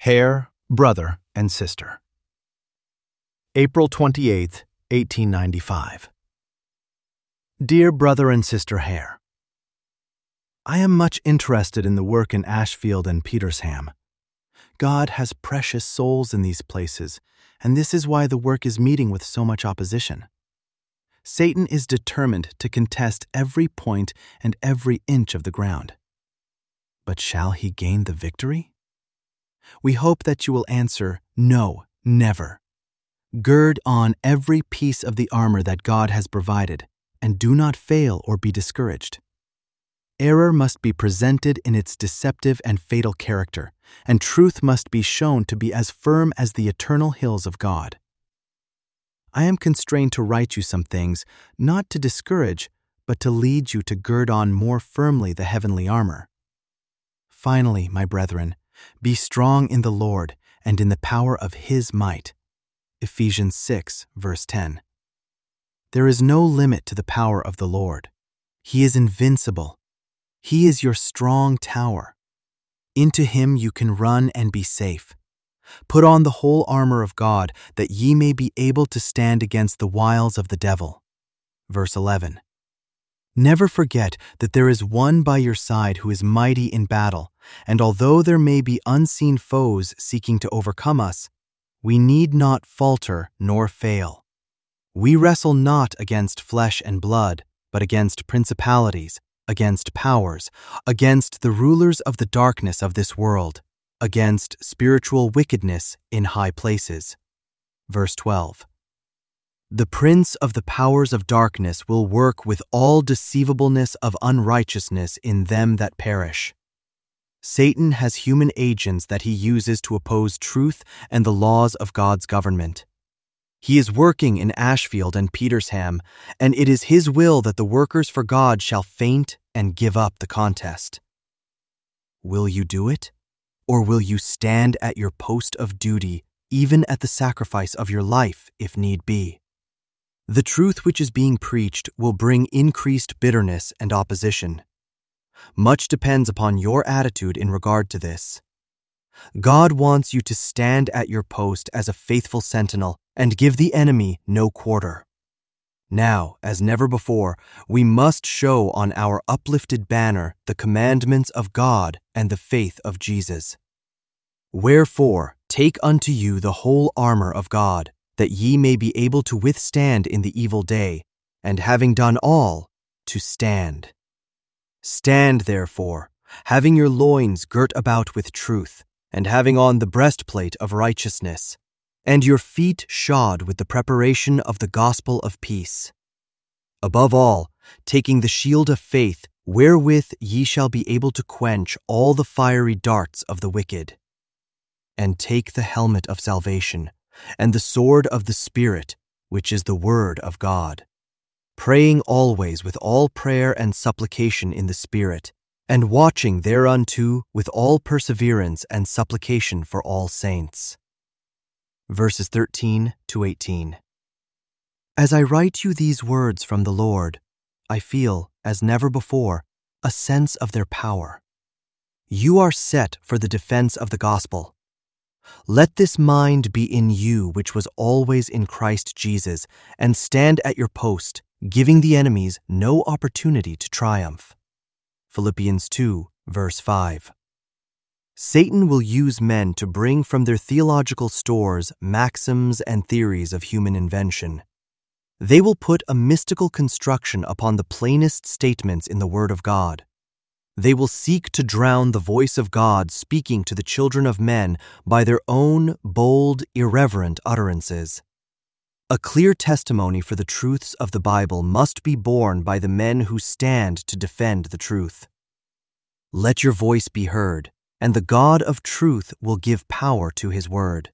Hare, brother and sister. April 28, 1895. Dear brother and sister Hare, I am much interested in the work in Ashfield and Petersham. God has precious souls in these places, and this is why the work is meeting with so much opposition. Satan is determined to contest every point and every inch of the ground. But shall he gain the victory? We hope that you will answer, no, never. Gird on every piece of the armor that God has provided, and do not fail or be discouraged. Error must be presented in its deceptive and fatal character, and truth must be shown to be as firm as the eternal hills of God. I am constrained to write you some things, not to discourage, but to lead you to gird on more firmly the heavenly armor. Finally, my brethren, be strong in the Lord and in the power of His might. Ephesians 6, verse 10. There is no limit to the power of the Lord. He is invincible. He is your strong tower. Into Him you can run and be safe. Put on the whole armor of God, that ye may be able to stand against the wiles of the devil. Verse 11. Never forget that there is one by your side who is mighty in battle, and although there may be unseen foes seeking to overcome us, we need not falter nor fail. We wrestle not against flesh and blood, but against principalities, against powers, against the rulers of the darkness of this world, against spiritual wickedness in high places. Verse 12. The prince of the powers of darkness will work with all deceivableness of unrighteousness in them that perish. Satan has human agents that he uses to oppose truth and the laws of God's government. He is working in Ashfield and Petersham, and it is his will that the workers for God shall faint and give up the contest. Will you do it? Or will you stand at your post of duty, even at the sacrifice of your life, if need be? The truth which is being preached will bring increased bitterness and opposition. Much depends upon your attitude in regard to this. God wants you to stand at your post as a faithful sentinel and give the enemy no quarter. Now, as never before, we must show on our uplifted banner the commandments of God and the faith of Jesus. Wherefore, take unto you the whole armor of God, that ye may be able to withstand in the evil day, and having done all, to stand. Stand therefore, having your loins girt about with truth, and having on the breastplate of righteousness, and your feet shod with the preparation of the gospel of peace. Above all, taking the shield of faith, wherewith ye shall be able to quench all the fiery darts of the wicked. And take the helmet of salvation, and the sword of the Spirit, which is the word of God, praying always with all prayer and supplication in the Spirit, and watching thereunto with all perseverance and supplication for all saints. Verses 13 to 18. As I write you these words from the Lord, I feel, as never before, a sense of their power. You are set for the defense of the gospel. Let this mind be in you which was always in Christ Jesus, and stand at your post, giving the enemies no opportunity to triumph. Philippians 2, verse 5. Satan will use men to bring from their theological stores maxims and theories of human invention. They will put a mystical construction upon the plainest statements in the Word of God. They will seek to drown the voice of God speaking to the children of men by their own bold, irreverent utterances. A clear testimony for the truths of the Bible must be borne by the men who stand to defend the truth. Let your voice be heard, and the God of truth will give power to His word.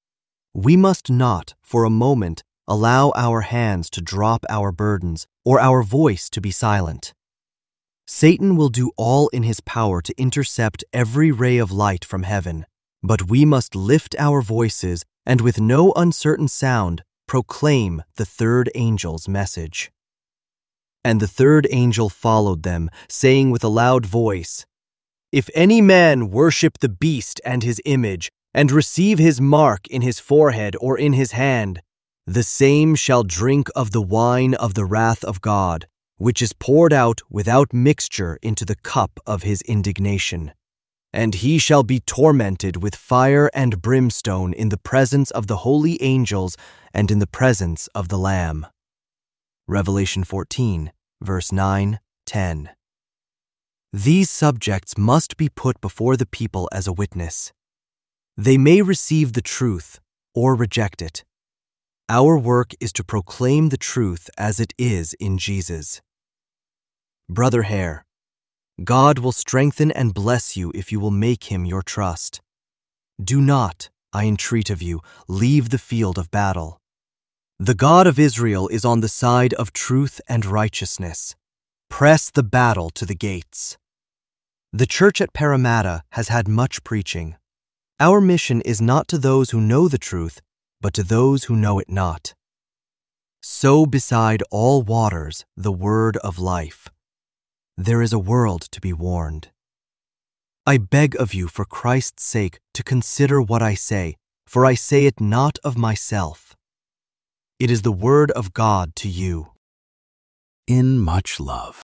We must not, for a moment, allow our hands to drop our burdens or our voice to be silent. Satan will do all in his power to intercept every ray of light from heaven, but we must lift our voices and with no uncertain sound proclaim the third angel's message. And the third angel followed them, saying with a loud voice, If any man worship the beast and his image, and receive his mark in his forehead or in his hand, the same shall drink of the wine of the wrath of God, which is poured out without mixture into the cup of his indignation. And he shall be tormented with fire and brimstone in the presence of the holy angels and in the presence of the Lamb. Revelation 14, verse 9, 10. These subjects must be put before the people as a witness. They may receive the truth or reject it. Our work is to proclaim the truth as it is in Jesus. Brother Hare, God will strengthen and bless you if you will make him your trust. Do not, I entreat of you, leave the field of battle. The God of Israel is on the side of truth and righteousness. Press the battle to the gates. The church at Parramatta has had much preaching. Our mission is not to those who know the truth, but to those who know it not. Sow beside all waters the word of life. There is a world to be warned. I beg of you for Christ's sake to consider what I say, for I say it not of myself. It is the word of God to you. In much love.